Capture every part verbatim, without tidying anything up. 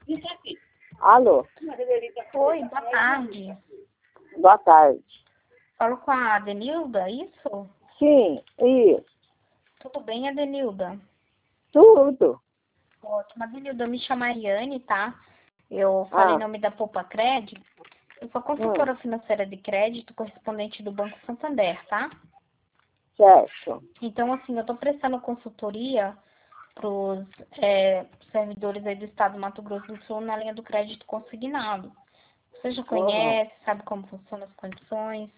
Alô? Oi, boa tarde. Boa tarde. Falo com a Adenilda, isso? Sim, isso. Tudo bem, Adenilda? Tudo. Ótimo. Adenilda, eu me chamo Ariane, tá? Eu falei em Ah, nome da Poupa Crédito. Eu sou hum, consultora financeira de crédito, correspondente do Banco Santander, tá? certo. Então, assim, eu tô prestando consultoria para os servidores aí do estado do Mato Grosso do Sul na linha do crédito consignado. Você já Uhum. conhece, sabe como funcionam as condições?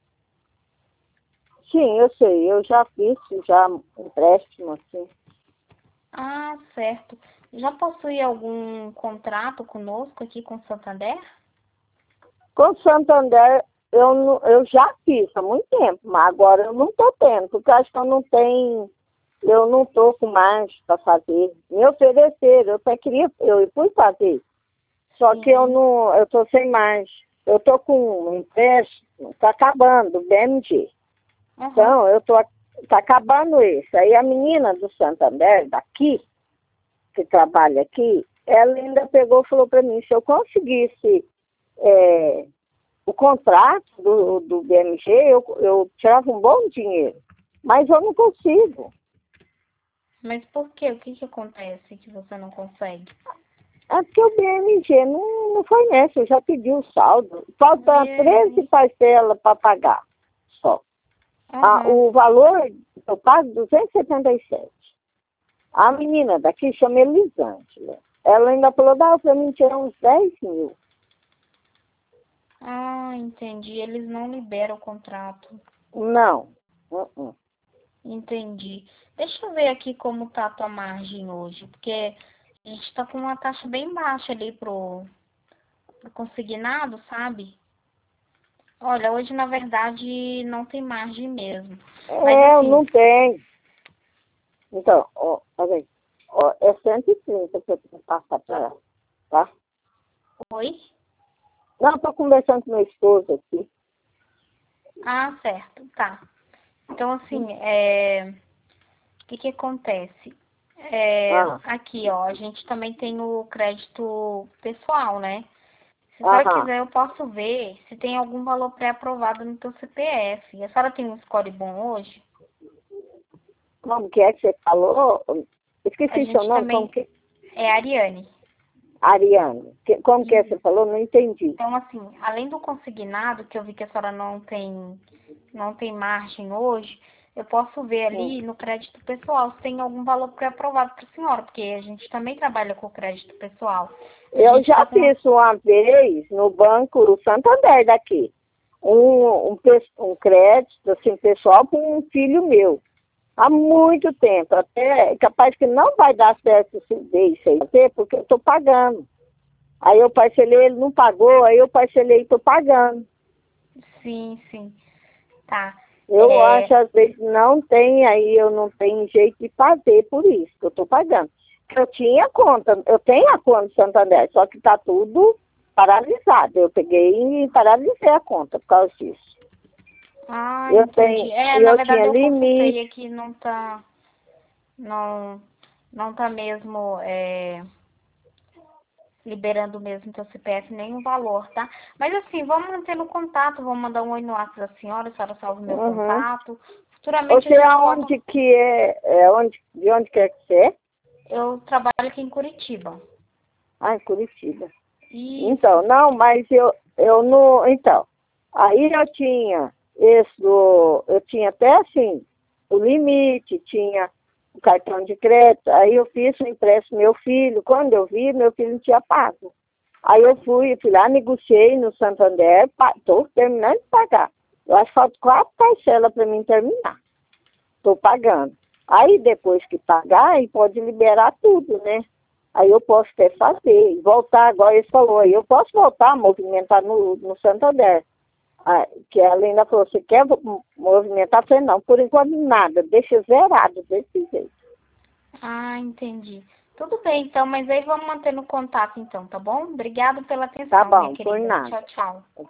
Sim, eu sei. Eu já fiz já empréstimo, assim. Ah, certo. Já possui algum contrato conosco aqui com o Santander? Com o Santander, eu, não- eu já fiz há muito tempo, mas agora eu não estou tendo, porque eu acho que eu não tenho, eu não estou com mais para fazer. Me ofereceram, eu até queria, eu fui fazer. Só que eu Sim. não, eu estou sem mais. Eu estou com um empréstimo, está acabando, o B M G. Aham. Então, eu tô, tá acabando esse. Aí a menina do Santander, daqui, que trabalha aqui, ela ainda pegou e falou para mim, se eu conseguisse é, o contrato do, do B M G, eu, eu tirava um bom dinheiro. Mas eu não consigo. Mas por quê? O que que acontece que você não consegue? É porque o B M G não, não fornece, eu já pedi o saldo. Falta Meu treze Deus. parcelas para pagar só. Ah, Aham. o valor eu pago duzentos e setenta e sete. A menina daqui chama Elisângela. Ela ainda falou, dá para mim tirar uns dez mil. Ah, entendi. Eles não liberam o contrato. Não. Uh-uh. Entendi. Deixa eu ver aqui como tá a tua margem hoje, porque a gente tá com uma taxa bem baixa ali pro, pro consignado, sabe? Olha, hoje na verdade não tem margem mesmo. Mas É, eu assim, não tenho. Então, ó, olha aí. Ó, é cento e trinta que eu tenho que passar para ela, tá? oi? Não, estou conversando com meu esposo aqui. Ah, certo, tá. Então assim, é, o que que acontece? É, Ah, aqui, ó, a gente também tem o crédito pessoal, né? Se a senhora aham. quiser, eu posso ver se tem algum valor pré-aprovado no teu C P F. A senhora tem um score bom hoje? Como que é que você falou? A Esqueci seu gente nome, como também que é Ariane. Ariane. Que- Como que é que você E, falou? Não entendi. então, assim, além do consignado, que eu vi que a senhora não tem, não tem margem hoje, eu posso ver Hum. ali no crédito pessoal se tem algum valor pré-aprovado para a senhora, porque a gente também trabalha com crédito pessoal. A Eu gente está já com uma. fiz uma vez no Banco Santander daqui. Um, um, pe- um crédito assim, pessoal para um filho meu. Há muito tempo. Até é capaz que não vai dar certo se ver isso aí, porque eu estou pagando. Aí eu parcelei, ele não pagou, aí eu parcelei e estou pagando. Sim, sim. Tá. Eu É, acho, às vezes, não tem, aí eu não tenho jeito de fazer por isso, que eu estou pagando. Eu tinha conta, eu tenho a conta do Santander, só que está tudo paralisado. Eu peguei e paralisei a conta por causa disso. ah, Eu entendi. tenho, É, na eu verdade tinha eu consultei limite. aqui, não tá, não, não tá mesmo é, liberando mesmo teu C P F nenhum valor, tá? Mas assim, vamos manter no contato, vou mandar um oi no WhatsApp da senhora, a senhora salva o meu Uhum. contato. Futuramente a Você gente volta. aonde que é, é onde, de onde quer que você é? Eu trabalho aqui em Curitiba. Ah, em Curitiba. Isso. Então, não, mas eu, eu não. Então, aí eu tinha esse do, eu tinha até assim, o limite, tinha o cartão de crédito, aí eu fiz o empréstimo meu filho, quando eu vi, meu filho não tinha pago. Aí eu fui, fui lá, negociei no Santander, estou terminando de pagar. Eu acho que falta quatro parcelas para mim terminar. Estou pagando. Aí depois que pagar, aí pode liberar tudo, né? Aí eu posso até fazer, e voltar, agora ele falou, aí eu posso voltar a movimentar no, no Santander. Ah, que ela ainda falou, você quer mo- movimentar? Eu falei, não, por enquanto nada, deixa zerado desse jeito. Ah, entendi. Tudo bem, então, mas aí vamos manter no contato então, tá bom? Obrigado pela Tá atenção, minha bom, por querida. nada. Tchau, tchau.